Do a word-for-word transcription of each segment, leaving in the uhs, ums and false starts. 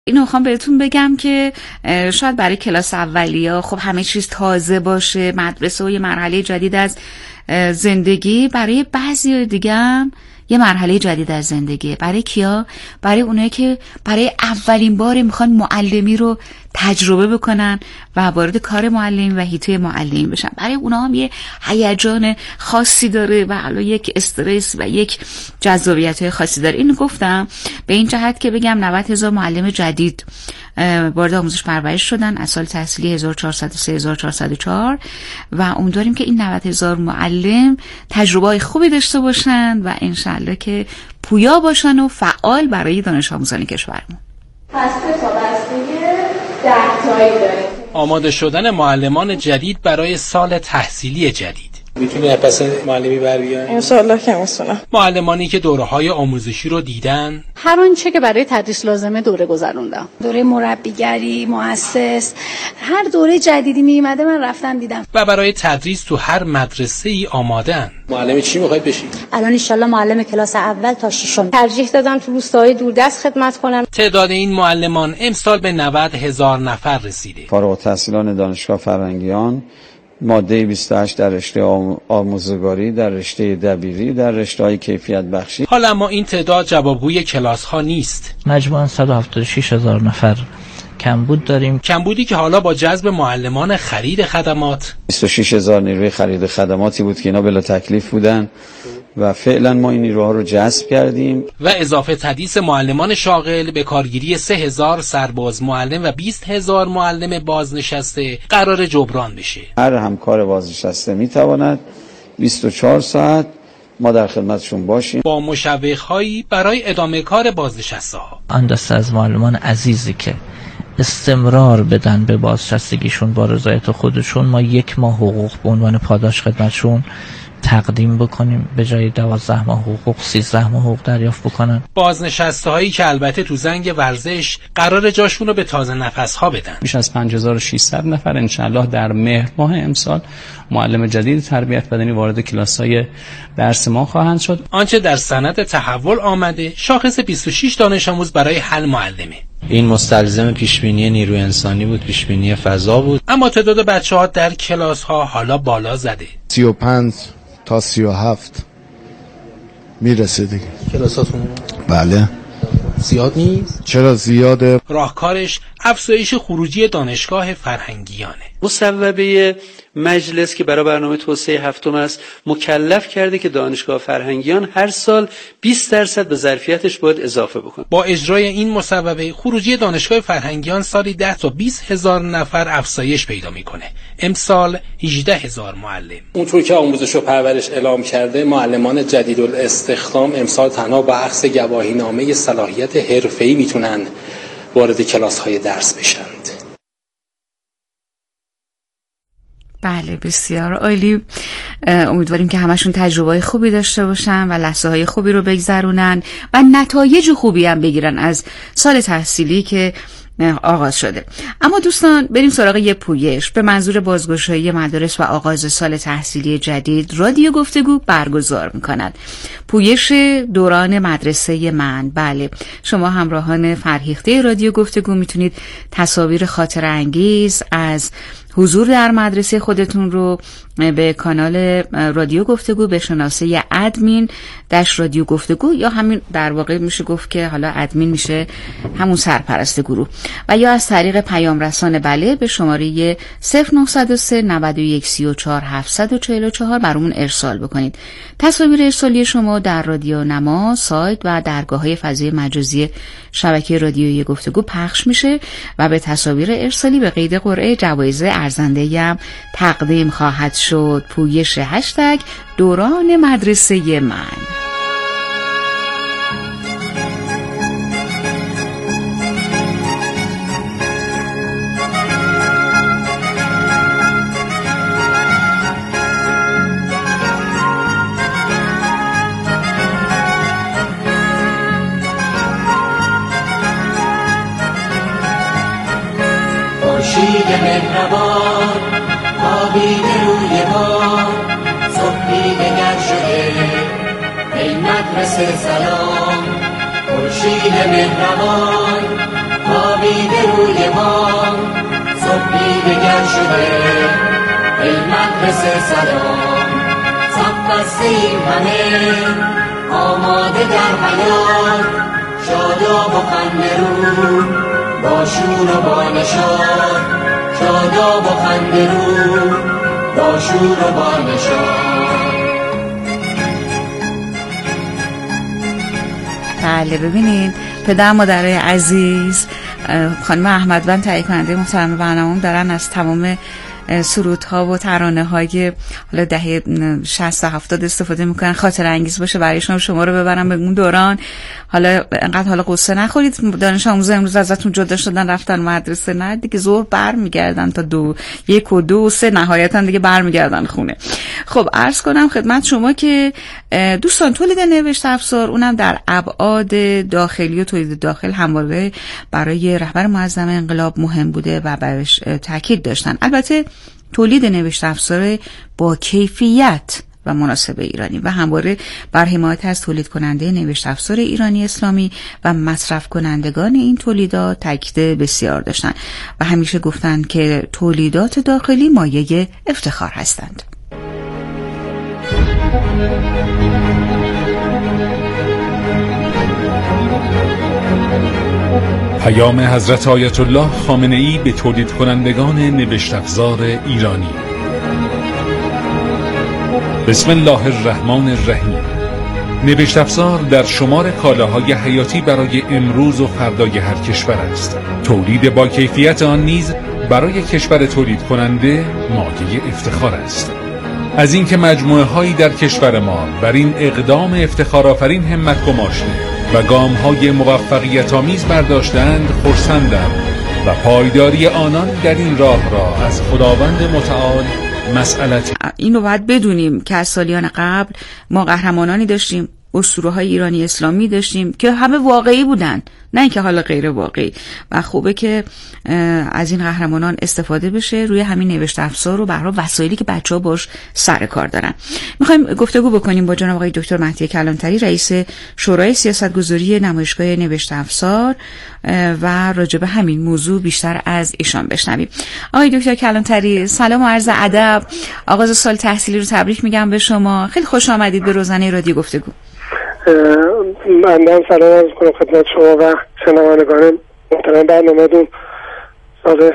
اینو میخوام بهتون بگم که شاید برای کلاس اولیا خب همه چیز تازه باشه، مدرسه و یه مرحله جدید از زندگی. برای بعضی دیگه هم یه مرحله جدید از زندگی. برای کیا؟ برای اونایی که برای اولین بار میخوان معلمی رو تجربه بکنن و وارد کار معلمی و حیطه معلمی بشن. برای اونا هم یه هیجان خاصی داره و حالا یک استرس و یک جذابیت خاصی داره. اینو گفتم به این جهت که بگم نود هزار معلم جدید وارد آموزش پرورش شدن از سال تحصیلی هزار و چهارصد و سه هزار و چهارصد و چهار و امیدواریم که این نود هزار معلم تجربه خوبی داشته باشن و انشالله که پویا باشن و فعال برای دانش آموزان کشورمون. پس تا بستگی ده تایی داریم. آماده شدن معلمان جدید برای سال تحصیلی جدید. میتونی پس معلمی برگردن؟ انشالله که میتونم. معلمانی که دوره‌های آموزشی رو دیدن، هر آنچه که برای تدریس لازمه دوره گذروندم. دوره مربیگری، مؤسس، هر دوره جدیدی میومده من رفتم دیدم. و برای تدریس تو هر مدرسه‌ای آماده‌ان. معلم چی میخواید بشید؟ الان ان شاءالله معلم کلاس اول تا ششم. ترجیح دادم تو روستاهای دوردست خدمت کنم. تعداد این معلمان امسال به نود هزار نفر رسیده. فارغ التحصیلان دانشگاه فرهنگیان ماده بیست و هشت در رشته آموزگاری، در رشته دبیری، در رشته‌های کیفیت بخشی. حالا اما این تعداد جوابگوی کلاس‌ها نیست. مجموعاً صد و هفتاد و شش هزار نفر کمبود داریم. کمبودی که حالا با جذب معلمان خرید خدمات، بیست و شش هزار نیروی خرید خدماتی بود که اینا بلا تکلیف بودن و فعلا ما این نیروها رو جذب کردیم. و اضافه تدریس معلمان شاغل به کارگیری سه هزار سرباز معلم و بیست هزار معلم بازنشسته قرار جبران بشه. هر همکار بازنشسته میتواند بیست و چهار ساعت ما در خدمتشون باشیم با مشوق‌هایی برای ادامه کار بازنشسته‌ها. آن دسته از معلمان عزیزی که استمرار بدن به بازنشستگیشون با رضایت خودشون، ما یک ماه حقوق به عنوان پاداش خدمتشون تقدیم بکنیم به جای دوازده ماه حقوق سیزده ماه حقوق دریافت بکنن. بازنشسته هایی که البته تو زنگ ورزش قرار جاشون رو به تازه نفس ها بدن. بیش از پنج هزار و ششصد نفر انشالله در مهر ماه امسال معلم جدید تربیت بدنی وارد کلاس‌های درس ما خواهند شد. آنچه در سند تحول آمده شاخص بیست و شش دانش آموز برای حل معلمه. این مستلزم پیشبینی نیروی انسانی بود، پیشبینی فضا بود. اما تعداد بچه‌ها در کلاس‌ها حالا بالا زده. سی و پنج تا سی و هفت میرسه دیگه. کلاساتون؟ بله. زیاد نیست؟ چرا زیاده؟ راهکارش افزایش خروجی دانشگاه فرهنگیانه. مصوبه مجلس که برای برنامه توسعه هفتم است مکلف کرده که دانشگاه فرهنگیان هر سال بیست درصد به ظرفیتش باید اضافه بکنه. با اجرای این مصوبه خروجی دانشگاه فرهنگیان سالی ده تا بیست هزار نفر افزایش پیدا میکنه. امسال هجده هزار معلم. اونطور که آموزش و پرورش اعلام کرده معلمان جدید الاستخدام امسال تنها با اخذ گواهینامه صلاحیت حرفه‌ای میتونن وارد کلاس‌های درس بشند. بله بسیار عالی. امیدواریم که همشون تجربه خوبی داشته باشن و لحظه های خوبی رو بگذرونن و نتایج خوبی هم بگیرن از سال تحصیلی که آغاز شده. اما دوستان بریم سراغ یه پویش. به منظور بازگشایی مدارس و آغاز سال تحصیلی جدید رادیو گفتگو برگزار می‌کند. پویش دوران مدرسه من. بله شما همراهان فرهیخته رادیو گفتگو میتونید تصاویر خاطره انگیز از حضور در مدرسه خودتون رو به کانال رادیو گفتگو به شناسه ادمین داش رادیو گفتگو یا همین در واقع میشه گفت که حالا ادمین میشه همون سرپرست گروه و یا از طریق پیام رسان بله به شماره صفر نه صفر سه نود و یک سی و چهار هفتصد و چهل و چهار برامون ارسال بکنید. تصاویر ارسالی شما در رادیو نما سایت و درگاه‌های فضای مجازی شبکه رادیویی گفتگو پخش میشه و به تصاویر ارسالی به قید قرعه جوایز ارزنده‌ای هم تقدیم خواهد شد. پویش هشتگ دوران مدرسه من. خورشید مهربان آبید روی ما صبحی دگر شده ای مدرسه سلام. خورشید مهربان خوابیده روی ما صبحی دگر شده ای مدرسه سلام صف بستیم همه آماده در حیات شاداب و خنده رو با شور و با نشاط شاداب و خنده رو با شور و با نشاط. بله ببینید پدر مادرای عزیز، خانم احمدوند تهیه کننده محترم برنامه‌مون دارن از تمام سرودها و ترانه های حالا دهه شصت و هفتاد استفاده میکنن، خاطر انگیز باشه برایشون، شما رو ببرن به اون دوران. حالا انقدر حالا قصه نخورید، دانش آموزا امروز ازتون جدا شدن رفتن مدرسه، نه دیگه ظهر برمیگردن تا دو یک و دو و سه نهایتا دیگه برمیگردن خونه. خب عرض کنم خدمت شما که دوستان تولید نوشت افزار اونم در ابعاد داخلی و تولید داخل همواره برای رهبر معظم انقلاب مهم بوده و برش تاکید داشتن. البته تولید نوشت افزار با کیفیت و مناسب ایرانی و همواره بر حمایت از تولید کننده نوشت افزار ایرانی اسلامی و مصرف کنندگان این تولیدات تاکید بسیار داشتن و همیشه گفتن که تولیدات داخلی مایه افتخار هستند. پیام حضرت آیت الله خامنه ای به تولید کنندگان نوشت افزار ایرانی. بسم الله الرحمن الرحیم. نوشت افزار در شمار کالاهای حیاتی برای امروز و فردای هر کشور است. تولید با کیفیت آن نیز برای کشور تولید کننده مایه افتخار است. از اینکه مجموعه هایی در کشور ما بر این اقدام افتخارآفرین همت گماشته و گام های موفقیت آمیز برداشتند خرسندم و پایداری آنان در این راه را از خداوند متعال مسئلت. اینو باید بدونیم که از سالیان قبل ما قهرمانانی داشتیم، اسطوره‌های ایرانی اسلامی داشتیم که همه واقعی بودن، نه اینکه حالا غیر واقعی، و خوبه که از این قهرمانان استفاده بشه روی همین نوشت افزار و به هر حال وسایلی که بچه‌ها باش سر کار دارن. می‌خوایم گفتگو بکنیم با جناب آقای دکتر مهدی کلانتری، رئیس شورای سیاستگذاری نمایشگاه نوشت افزار، و راجع به همین موضوع بیشتر از ایشان بشنویم. آقای دکتر کلانتری سلام و عرض ادب، آغاز سال تحصیلی رو تبریک میگم به شما. خیلی خوش آمدید به روزنه رادیو گفتگو. من هم سلام عرض کنم خدمت شما و شنوندگان محترم برنامه‌تون. سال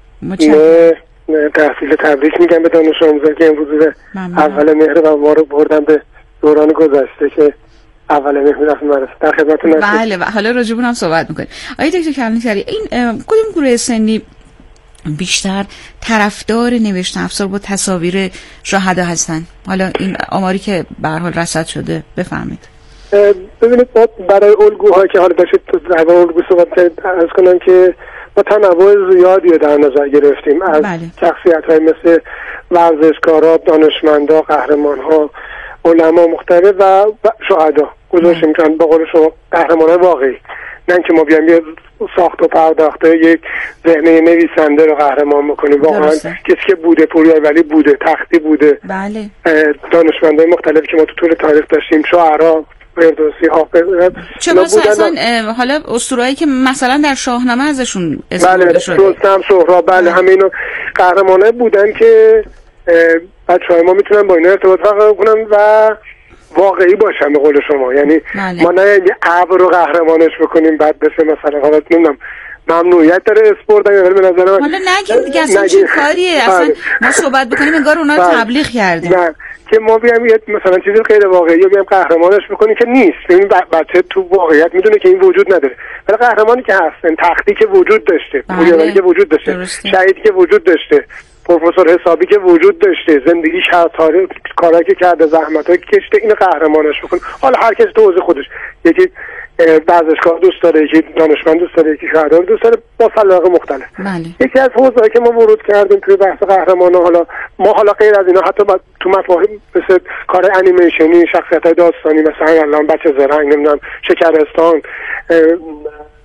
تحصیل تبریک میگم به دانش آموزان که امروز اول مهر و ما رو بردن به دوران گذشته که اول مهر میرفتیم مدرسه. در خدمتتون هستم. بله و حالا راجع به اون هم صحبت می‌کنیم. آقای دکتر کلانتری، این کدوم گروه سنی بیشتر طرفدار نوشت افزار با تصاویر شهدا هستن؟ حالا این آماری که به هر حال رصد شده بفرمایید. ببینید ما برای الگوهایی که حالا داشتید در الگو صحبت کردید عرض کنم که با تنوع زیادی در نظر گرفتیم از بله. شخصیت‌های مثل ورزشکارا، دانشمندا، قهرمان‌ها، علما مختلف و شهدا گذاشتیم که به قول شما قهرمان‌های واقعی، نه اینکه ما بیایم یه ساخت و پرداخته یک ذهنه نویسنده رو قهرمان بکنیم. واقعا کسی که بوده، پوری ولی بوده، تختی بوده، بله. دانشمندای مختلفی که ما تو طول تاریخ داشتیم، شاعرها، فردوسی، حافظ، چه مثلا حالا اسطورهایی که مثلا در شاهنامه ازشون استفاده شده، بله رستم، سهراب، بله همه اینا قهرمانای بودن که بچه‌های ما میتونن با اینا ارتباط برقرار کنن و واقعی باشن به قول شما. یعنی بله. ما نه یه ابر رو قهرمانش بکنیم بعد بشه مثلا حالا نمیدونم ممنوعیت داره اسپورت، ولی به نظر من حالا نگیم دیگه اصلا چه کاریه، اصلا ما صحبت بکنیم انگار اونا رو تبلیغ کردیم. نه که ما بیام یه مثلا چیزی غیر واقعی بیام قهرمانش بکنیم که نیست. ببین بچه تو واقعیت میدونه که این وجود نداره، ولی قهرمانی که هستن، تختی که وجود داشته، پولیولی که وجود داشته، شهیدی که وجود داشته، پروفسور حسابی که وجود داشته، زندگیش هر تاریخ کارایی که کرده، زحمتایی که کشیده، اینو قهرمانش بکنه. حالا هر کس تو حوزه خودش، یکی ورزشکار دوست داره، یکی دانشمند دوست داره، یکی شاعر دوست داره، با سلیقه مختلف. بله. یکی از حوزه‌ای که ما ورود کردیم توی بحث قهرمان‌ها، حالا ما حالا غیر از اینا حتی تو مفاهیم مثل کار انیمیشنی، شخصیت‌های داستانی مثلا الان بچه زرنگ، نمیدونم شکرستان،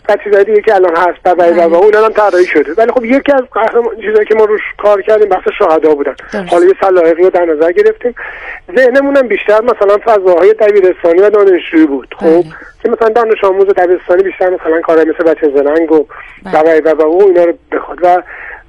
و چیزای دیگه که الان هست برای بابا اون الان طراحی شده. ولی خب یکی از چیزایی که ما روش کار کردیم بحث شهدا بودن. حالا یه سلاحقی رو در نظر گرفتیم. ذهنمون هم بیشتر مثلا فضاهای دبیرستانی و دانشجویی بود. خب که مثلا دانش آموز دبیرستانی بیشتر مثلا کارهای مثل بچه زرنگ و برای بابا و اینا رو بخواد و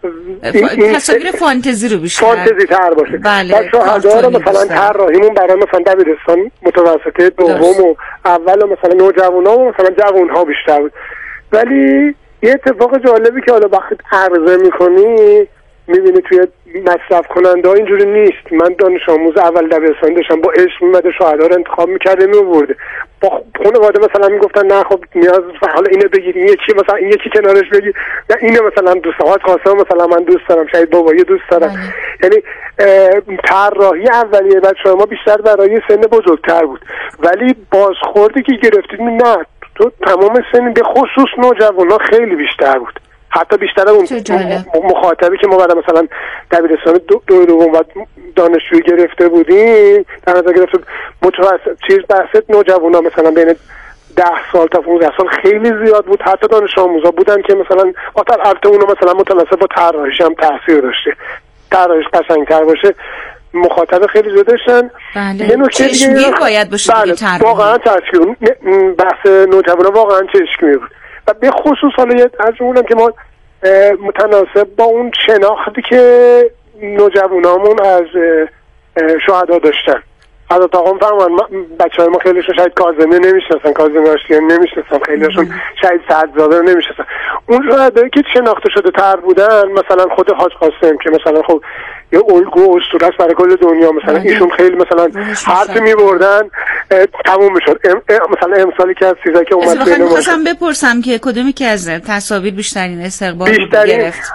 تصاویر فانتزی رو بیشتر فانتزی تر باشه. بله. و شهدا رو مثلا طراحیمون برای مثلا دبیرستان متوسطه دوم و اول و مثلا نوجوانا و مثلا جوان‌ها بیشتر بود. ولی یه اتفاق جالبی که حالا وقتی عرضه میکنی میبینی توی مصرف کننده ها اینجوری نیست. من دانش آموز اول دبیرستان داشتم با عشق میمده شهدا رو انتخاب میکرده میورده، با خانواده مثلا میگفتن نه خب نیاز حالا اینو بگیر، این یکی مثلا این یکی کنارش بگیر، نه اینو مثلا دوست دارم قاسم مثلا من دوست دارم شاید بابایی دوست دارم. یعنی طراحی اولیه بچه‌ها ما بیشتر برای سن بزرگتر بود، ولی بازخوردی که گرفتید نه تو تمام سن به خصوص نوجوانا خیلی بیشتر بود، حتی بیشتر اون مخاطبی که ما بعد مثلا دبیرستان دو دوم و دانشجویی گرفته بودیم در نظر گرفته متوسط چیز بحث نوجوانا مثلا بین ده سال تا پانزده سال خیلی زیاد بود. حتی دانش آموزا بودن که مثلا آتر البته اونو مثلا متناسب با طراحیش هم تاثیر داشته، طراحیش قشنگ‌تر باشه مخاطب خیلی زیاد داشتن. بله. یه نکته دیگه باید باشه. بله. واقعا تاثیر بحث نوجوانا واقعا چشمی بود و به خصوص حالا از اونم که ما متناسب با اون شناختی که نوجوانامون از شهدا داشتن. از اتاقم فرمان بچه های ما خیلیشون شاید کاظمی نمیشناسن، کاظمی آشتیان نمیشناسن، خیلیشون شاید سعدزاده رو نمیشناسن. اون شهدایی که شناخته شده تر بودن مثلا خود حاج قاسم که مثلا خب یه الگو و اسطوره است برای کل دنیا، مثلا ایشون خیلی مثلا حرفی میبردن تموم میشد. مثلا امسالی که از سیزده که اومد بین ما خواستم بپرسم که کدومی که از تصاویر بیشترین استقبال رو گرفت؟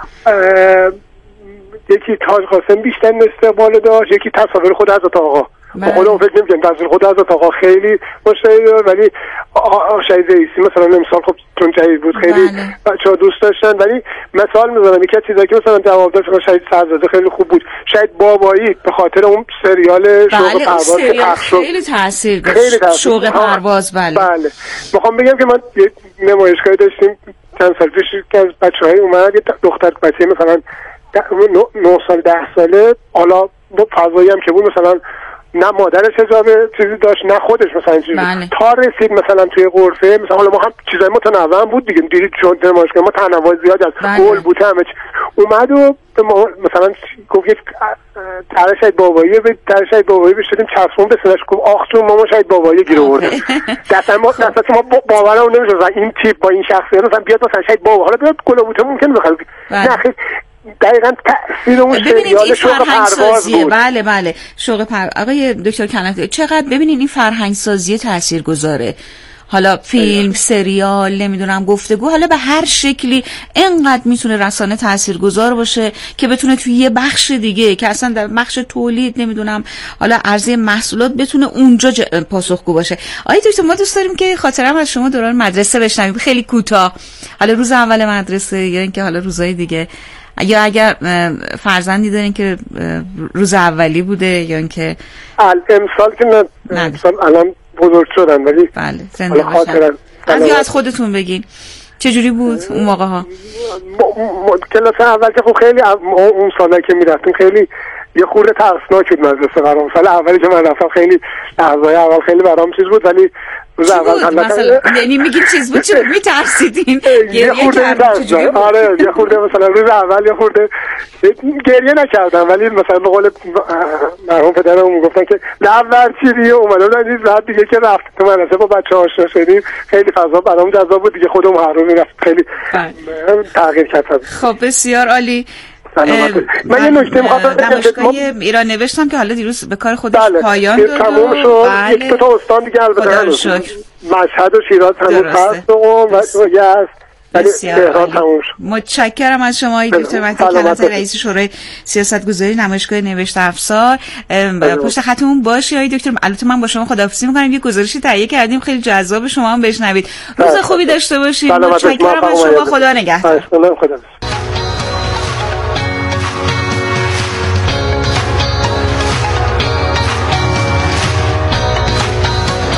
یکی حاج قاسم بیشترین استقبال داشت، یکی تصاویر خود حضرت آقا. خودم فکر نمی‌کنم تصویر خود حضرت آقا خیلی مشتری داره، ولی شهید رئیسی مثلا امسال خب چون جدید بود خیلی بچه‌ها دوست داشتن. ولی مثال می‌زنم یکی از چیزایی که مثلا جواب داد مثلا شهید سعدزاده خیلی خوب بود، شهید بابایی به خاطر اون سریال شوق پرواز که پخش شد خیلی تاثیر داشت. شوق پرواز بله. بله می‌خوام بگم که من یک نمایشگاهی داشتیم چند سال پیش که از بچه‌های اومد یه دختر بچه مثلا نه سال ده ساله، حالا با فضایی هم که بود مثلا نه مادرش حجاب چیزی داشت نه خودش مثلا چیزی بله. تا رسید مثلا توی غرفه مثلا حالا ما هم چیزای متنوع بود دیگه، دیدید چون نمایشگاه ما تنوع زیاد از گل بود همه اومد و مثلا گفت یک طرح شاید بابایی به طرح شاید بابایی بشدیم چسبون به سنش گفت آخ جون ماما شاید بابایی گیر آورده. دستم ما دستم ما باورم نمیشه این تیپ با این شخصیت مثلا بیاد مثلا شاید بابا حالا بیاد گلابوته ممکنه بخواد نه خیلی دقیقاً تأثیر اون سریال شوق پرواز بود. بله بله شوق پر آقای دکتر کنک چقدر ببینین این فرهنگ سازی تاثیرگذاره، حالا فیلم سریال نمیدونم گفتگو حالا به هر شکلی اینقدر میتونه رسانه تاثیرگذار باشه که بتونه توی یه بخش دیگه که اصلا در بخش تولید نمیدونم حالا عرضه محصولات بتونه اونجا پاسخگو باشه. آقای دکتر ما دوست داریم که خاطرم از شما دوران مدرسه بشنویم خیلی کوتاه، حالا روز اول مدرسه یا اینکه حالا روزهای دیگه، یا اگر فرزندی دارین که روز اولی بوده یا اینکه امسال که نه امسال الان بزرگ شدن ولی بله زنده باشن. از یا از خودتون بگین چجوری بود اون موقع ها؟ کلاس اول که خب خیلی اون سالی که میرفتیم خیلی یه خورده ترسناک بود مدرسه برام. سال اولی که من رفتم خیلی لحظه‌های اول خیلی برام چیز بود، ولی روز اول مثلا یعنی میگین چیز بود چه میترسیدین؟ یه خورده چجوری؟ آره یه خورده مثلا روز اول یه خورده گریه نکردم، ولی مثلا به قول مرحوم پدرم میگفتن که لعب چیزی اومدم در بعد دیگه که رفت تو مدرسه با بچه‌ها آشنا شدیم خیلی فضا برام جذاب بود دیگه، خودم هر روز میرفت خیلی تغییر کرد. خب بسیار عالی. من یه نکته می‌خواستم نمایشگاه ایران نوشتم که حالا دیروز به کار خودش بله. پایان داد تموم شد. بله. یک تا استان دیگه البته مشهد و شیراز هنوز هست و یزد بسیار متشکرم از شما ای دکتر مهدی کنک رئیس شورای سیاستگذاری نمایشگاه نوشت افزار. پشت خطمون باشی آقای دکتر. البته من با شما خداحافظی می‌کنم، یه گزارشی تهیه کردیم خیلی جذاب شما هم بشنوید. روز خوبی داشته باشید. متشکرم از شما. خدا نگهدار.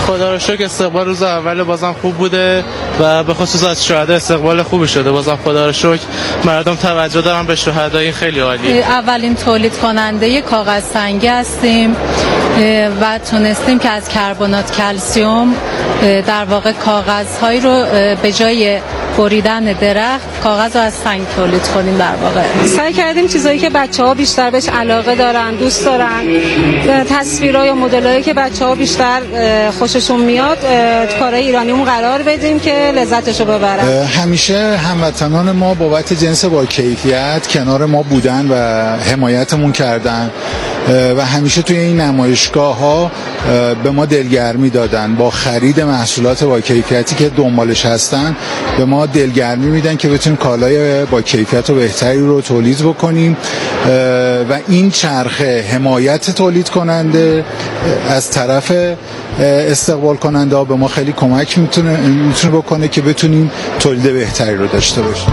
خدا رو شکر استقبال روز اول بازم خوب بوده و به خصوص از شهدا استقبال خوبی شده. بازم خدا رو شکر مردم توجه دارن به شهدا، این خیلی عالیه. اولین تولید کننده کاغذ سنگی هستیم و تونستیم که از کربنات کلسیم در واقع کاغذهایی رو به جای بریدن درخت کاغذ رو از سنگ تولید کنیم. در واقع سعی کردیم چیزایی که بچه‌ها بیشتر بهش علاقه دارن، دوست دارن، تصویرها یا مدل‌هایی که بچه‌ها بیشتر خوششون میاد تو کارهای ایرانیمون قرار بدیم که لذتشو ببرن. همیشه هموطنان ما بابت جنس با کیفیت کنار ما بودن و حمایتمون کردن و همیشه توی این نمایشگاه‌ها به ما دلگرمی دادن. با خرید محصولات با کیفیتی که دنبالش هستن به ما دلگرمی میدن که بتونیم کالای با کیفیت و بهتری رو تولید بکنیم و این چرخه حمایت تولید کننده از طرف استقبال کننده ها به ما خیلی کمک میتونه میتونه بکنه که بتونیم تولید بهتری رو داشته باشیم.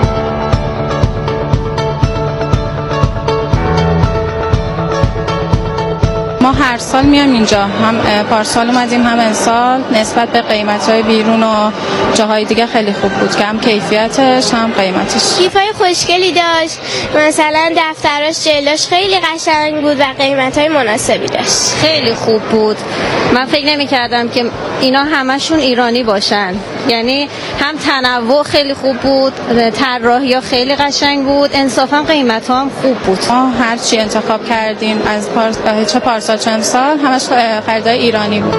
ما هر سال میام اینجا، هم پارسال اومدیم هم امسال. نسبت به قیمت‌های بیرون و جاهای دیگه خیلی خوب بود که هم کیفیتش هم قیمتش. کیفای خوشگلی داشت، مثلا دفتراش جلوش خیلی قشنگ بود و قیمت‌های مناسبی داشت. خیلی خوب بود. من فکر نمی‌کردم که اینا همشون ایرانی باشن. یعنی هم تنوع خیلی خوب بود، طراحی‌ها خیلی قشنگ بود، انصافا قیمت‌ها هم خوب بود. ما هر چی انتخاب کردیم از پارس... چه پارسال چه امسال همش خریدای ایرانی بود.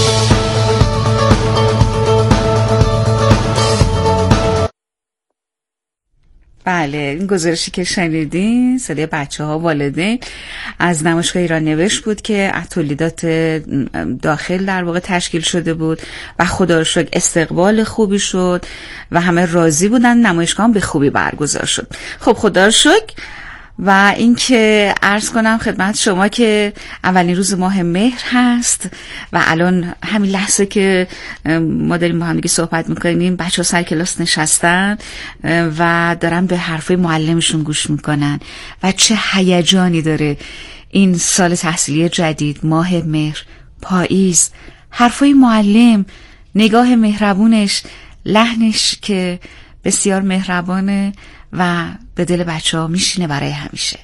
بله، این گزارشی که شنیدین صدای بچه ها والدین از نمایشگاه ایران نوشت بود که تولیدات داخل در واقع تشکیل شده بود و خدا رو شکر استقبال خوبی شد و همه راضی بودن. نمایشگاه هم به خوبی برگزار شد. خب خدا رو شکر. و اینکه عرض کنم خدمت شما که اولین روز ماه مهر هست و الان همین لحظه که ما داریم با هم دیگه صحبت میکنیم بچه ها سر کلاس نشستن و دارن به حرفای معلمشون گوش میکنن و چه هیجانی داره این سال تحصیلی جدید، ماه مهر، پاییز، حرفای معلم، نگاه مهربونش، لحنش که بسیار مهربانه و به دل بچه ها میشینه برای همیشه.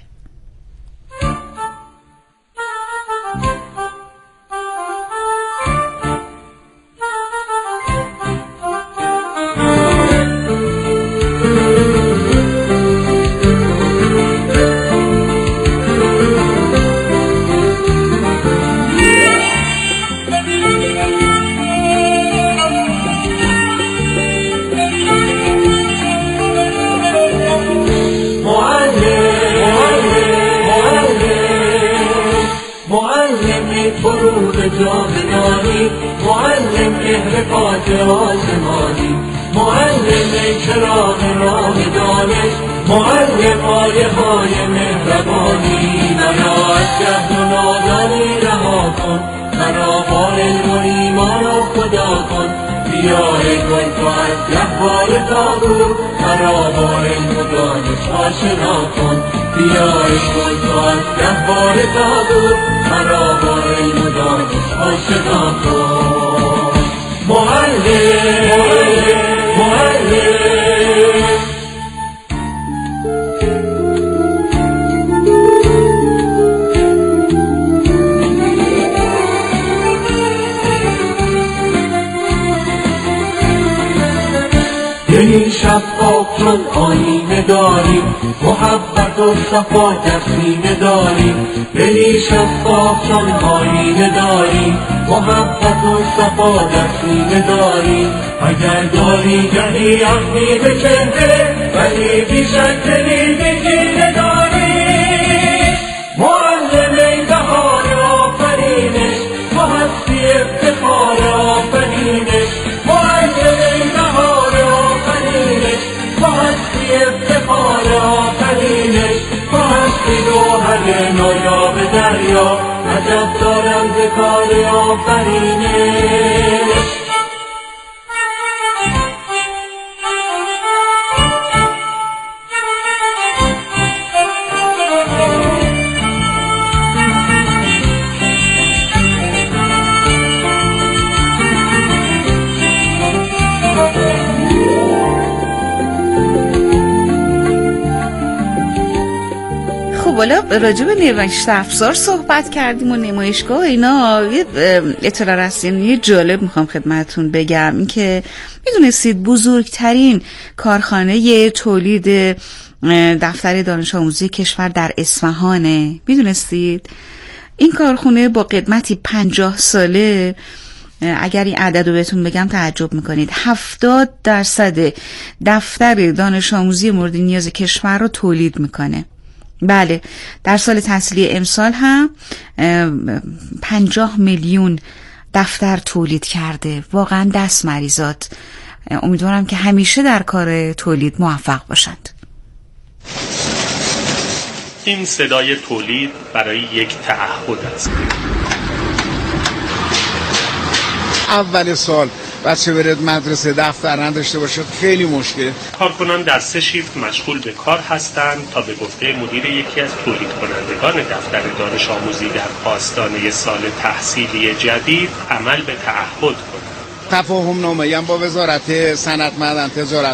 جاودانی معلم مهر پاک آسمانی معلم چراغ راه دانش معلم آیه های مهربانی مرا از جهل و نادانی رها کن مرا با علم و ایمان و خدا کن بیا ای گل تو از گهواره تا دور مرا با علم و دانش آشنا کن بیا ای گل تو از گهواره تا دور مرا با علم و دانش آشنا کن معلم معلم دلی شفاف چون آینه داریم محبت و صفا در سینه داریم دلی شفاف چون آینه داریم محبت و صفا در سینه داریم اگر داری گهی عهدی به چهره ولی بیشک دلی به کینه داریم معلم ای بهار آفرینش تو هستی افتخار آفرینش معلم ای بهار تو هستی افتخار آفرینش تو هستی گوهر نایاب دریا عجب دارم ز کار آفرینش بالا راجع به نمایش افزار صحبت کردیم و نمایشگاه اینا. یه اطلاع رسانی جالب میخوام خدمتتون بگم، این که میدونستید بزرگترین کارخانه تولید دفتر دانش آموزی کشور در اصفهانه؟ میدونستید؟ این کارخانه با قدمتی پنجاه ساله، اگر این عدد رو بهتون بگم تعجب میکنید، هفتاد درصد دفتر دانش آموزی مورد نیاز کشور رو تولید میکنه. بله، در سال تحصیلی امسال هم پنجاه میلیون دفتر تولید کرده. واقعا دست مریزات. امیدوارم که همیشه در کار تولید موفق باشند. این صدای تولید برای یک تعهد است. اول سال بچه برد مدرسه دفتر نداشته باشه خیلی مشکله. کارکنان در سه شیفت مشغول به کار هستند تا به گفته مدیر یکی از تولید کنندگان دفتر دانش آموزی در آستانه سال تحصیلی جدید عمل به تعهد کنند. تفاهم نامه هم با وزارت صنعت معدن تجارت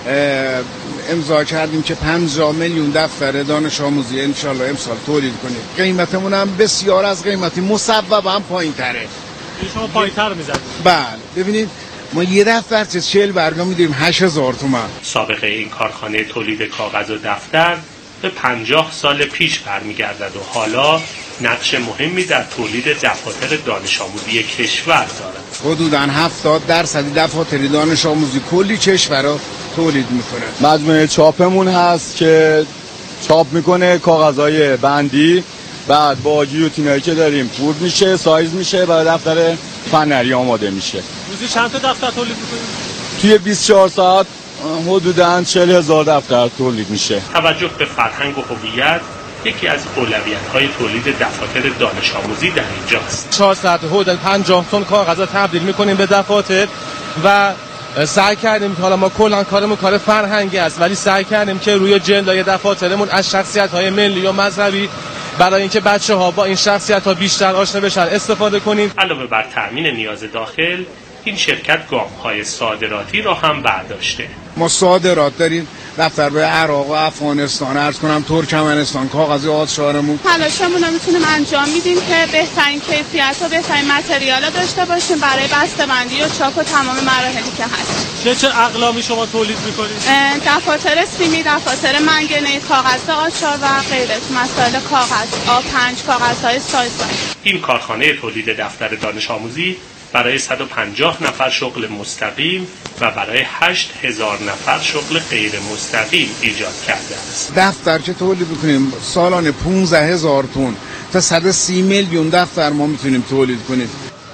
امضا کردیم که پنجاه میلیون دفتر دانش آموزی انشالله امسال تولید کنیم. قیمتمون هم بسیار از قیمتی مصوب هم پایین تره. شما پایین تر میزنید؟ بله، ببینید ما یه دفتر چه چهل برگا میدیم هشت هزار تومان. سابقه این کارخانه تولید کاغذ و دفتر به پنجاه سال پیش برمیگردد و حالا نقش مهمی در تولید دفاتر دانش آموزی کشور دارد. حدوداً هفتاد درصد دفاتر دانش آموزی کلی کشور تولید میکنه. مجموعه چاپمون هست که چاپ میکنه کاغذهای بندی، بعد با گیوتینایی که داریم پود میشه، سایز میشه، برای دفتر فنری آماده میشه. روزی چند تا دفتر تولید میکنید؟ توی بیست و چهار ساعت حدوداً چهل هزار دفتر تولید میشه. توجه به فرهنگ و هویت یکی از اولویت‌های تولید دفاتر دانش آموزی در اینجاست. چهار ساعت حدود پنجاه تن کاغذ تبدیل میکنیم به دفاتر و سعی کردیم که حالا ما کلا کارمون کار فرهنگی است، ولی سعی کردیم که روی جلدای دفاترمون از شخصیت‌های ملی و مذهبی برای اینکه بچه‌ها با این شخصیت‌ها بیشتر آشنا بشن استفاده کنیم. علاوه بر تأمین نیاز داخل، این شرکت گام‌های صادراتی را هم برداشته. ما صادرات داریم، دفتر به عراق و افغانستان، عرض کنم ترکمنستان، کاغذ آذشارمون. تلاشمون رو میتونیم انجام میدیم که بهترین کیفیت و بهترین متریال داشته باشیم برای بسته‌بندی و چاپ و تمام مراحلی که هست. چه چه اقلامی شما تولید میکنید؟ دفاتر سیمی، دفاتر منگنه، کاغذ آشار و غیره، مسائل کاغذ، آ پنج، کاغذهای سایز. این کارخانه تولید دفتر دانش آموزی برای صد و پنجاه نفر شغل مستقیم و برای هشت هزار نفر شغل غیر مستقیم ایجاد کرده است. دفتر که تولید میکنیم سالانه پانزده هزار تن تا صد و سی میلیون دفتر ما میتونیم تولید کنیم.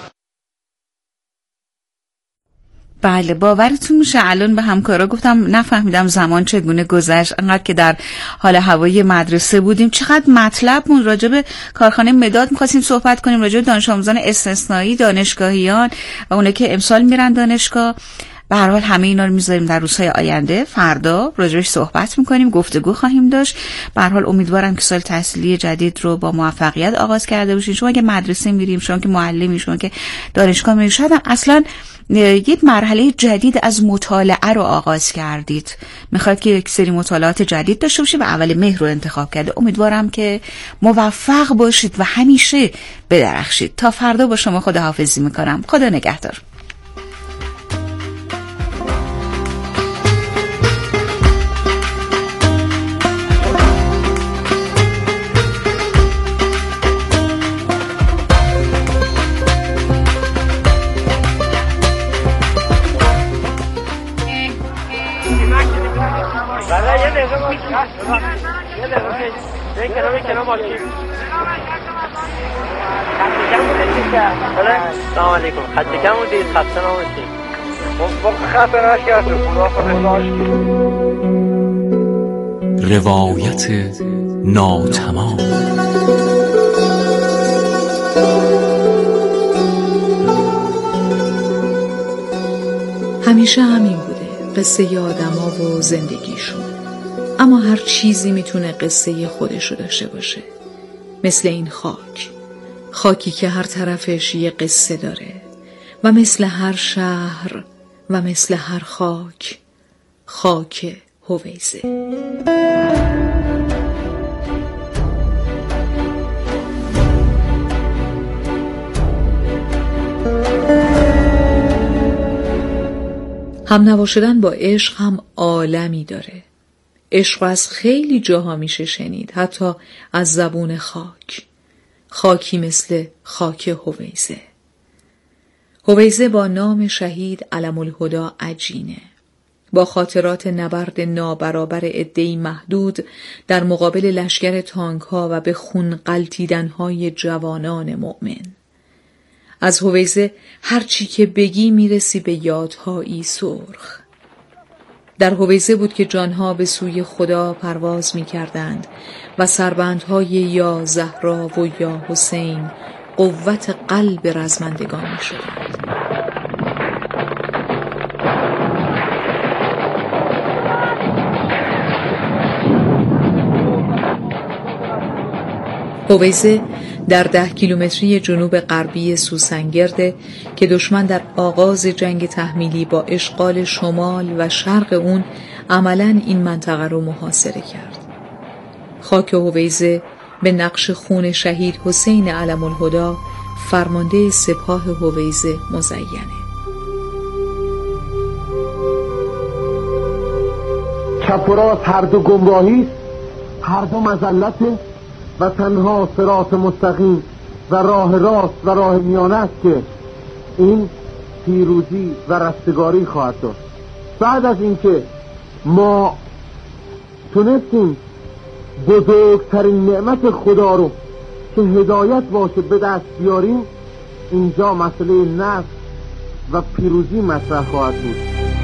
بله، باورتون میشه الان به همکارا گفتم نفهمیدم زمان چگونه گذشت، انقدر که در حال هوای مدرسه بودیم چقدر مطلب مون راجع به کارخانه مداد می‌خواستیم صحبت کنیم، راجع به دانش آموزان استثنایی، دانشگاهیان و اونایی که امسال میرن دانشگاه. به هر حال همه اینا رو میذاریم در روزهای آینده، فردا راجعش صحبت میکنیم، گفتگو خواهیم داشت. به هر حال امیدوارم که سال تحصیلی جدید رو با موفقیت آغاز کرده باشین. شما که مدرسه میریم، شما که معلمی، شما که دانشگاه میرید، شاید اصلا یک مرحله جدید از مطالعه رو آغاز کردید، میخواید که یک سری مطالعات جدید داشته باشید و اول مهر رو انتخاب کرده. امیدوارم که موفق باشید و همیشه بدرخشید. تا فردا با شما خداحافظی میکنم. خدا نگهدار. سلام علیکم. خط کم بودید، خسته نباشید. خسته نباشید. روایت ناتمام. همیشه همین بوده، قصه آدما و زندگیشون. اما هر چیزی میتونه قصه خودشو داشته باشه، مثل این خاک، خاکی که هر طرفش یه قصه داره و مثل هر شهر و مثل هر خاک، خاک هویزه. هم نوا شدن با عشق هم عالمی داره. عشق از خیلی جاها میشه شنید، حتی از زبون خاک. خاکی مثل خاک هویزه. هویزه با نام شهید علم الهدی عجینه، با خاطرات نبرد نابرابر عده‌ای محدود در مقابل لشکر تانک ها و به خون غلتیدن های جوانان مؤمن. از هویزه هر چی که بگی میرسی به یادهایی سرخ. در هویزه بود که جانها به سوی خدا پرواز می‌کردند و سربندهای یا زهرا و یا حسین قوت قلب رزمندگان می‌شدند. هویزه در ده کیلومتری جنوب غربی سوسنگرده که دشمن در آغاز جنگ تحمیلی با اشغال شمال و شرق اون عملاً این منطقه رو محاصره کرد. خاک هویزه به نقش خون شهید حسین علم الهدی فرمانده سپاه هویزه مزینه. چپ و راست هر دو گمراهی، هر دو مذلته و تنها صراط مستقیم و راه راست و راه میانه است که این پیروزی و رستگاری خواهد داشت. بعد از اینکه ما تونستیم بزرگترین نعمت خدا رو که هدایت باشه به دست بیاریم، اینجا مسئله نصر و پیروزی مطرح خواهد بود.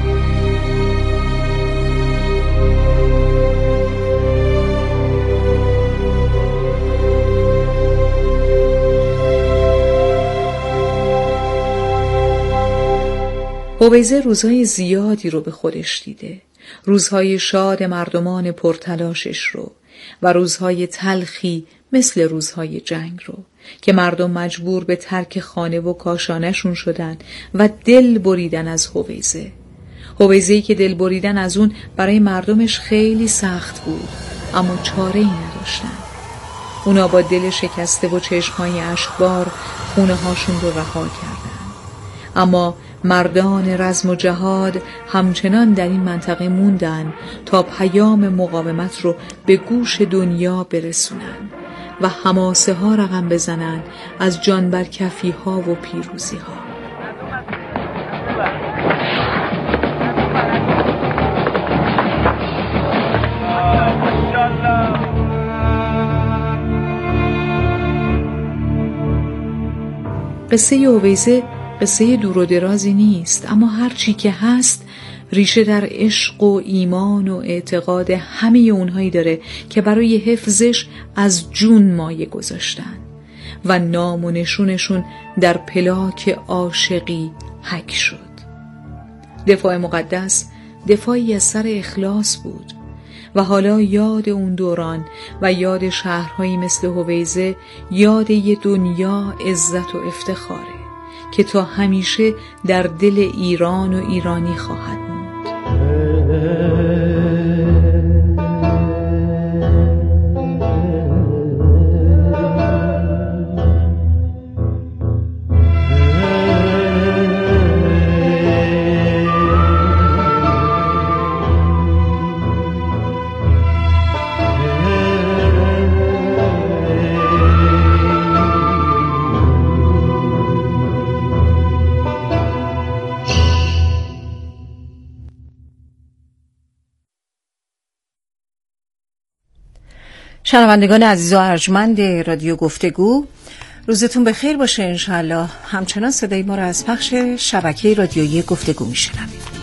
هویزه روزهای زیادی رو به خودش دیده، روزهای شاد مردمان پرتلاشش رو و روزهای تلخی مثل روزهای جنگ رو که مردم مجبور به ترک خانه و کاشانشون شدن و دل بریدن از هویزه. هویزه‌ای که دل بریدن از اون برای مردمش خیلی سخت بود، اما چاره‌ای نداشتن. اونا با دل شکسته و چشمهای اشکبار خونه هاشون رو رها کردن. اما مردان رزم و جهاد همچنان در این منطقه موندن تا پیام مقاومت رو به گوش دنیا برسونن و حماسه ها رقم بزنن از جان بر کفی ها و پیروزی ها. قصه هویزه قصه دور و درازی نیست، اما هر چی که هست ریشه در عشق و ایمان و اعتقاد همه اونهایی داره که برای حفظش از جون مایه گذاشتن و نام و نشونشون در پلاک عاشقی حک شد. دفاع مقدس دفاعی از سر اخلاص بود و حالا یاد اون دوران و یاد شهرهایی مثل هویزه یاد یه دنیا عزت و افتخاره که تا همیشه در دل ایران و ایرانی خواهد موند. شنوندگان عزیز و ارجمند رادیو گفتگو، روزتون بخیر باشه انشالله. همچنان صدای ما را از پخش شبکه رادیویی گفتگو میشنوید.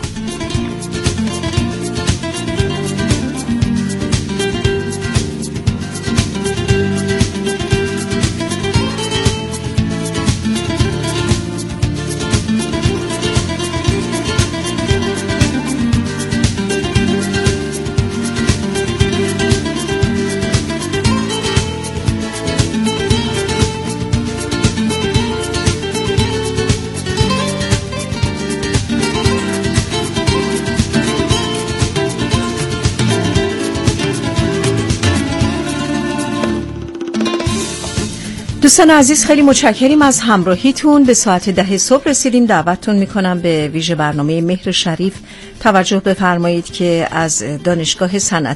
دوستان عزیز خیلی متشکریم از همراهیتون. به ساعت ده صبح رسیدیم. دعوتتون میکنم به ویژه برنامه مهر شریف توجه بفرمایید که از دانشگاه صنعتی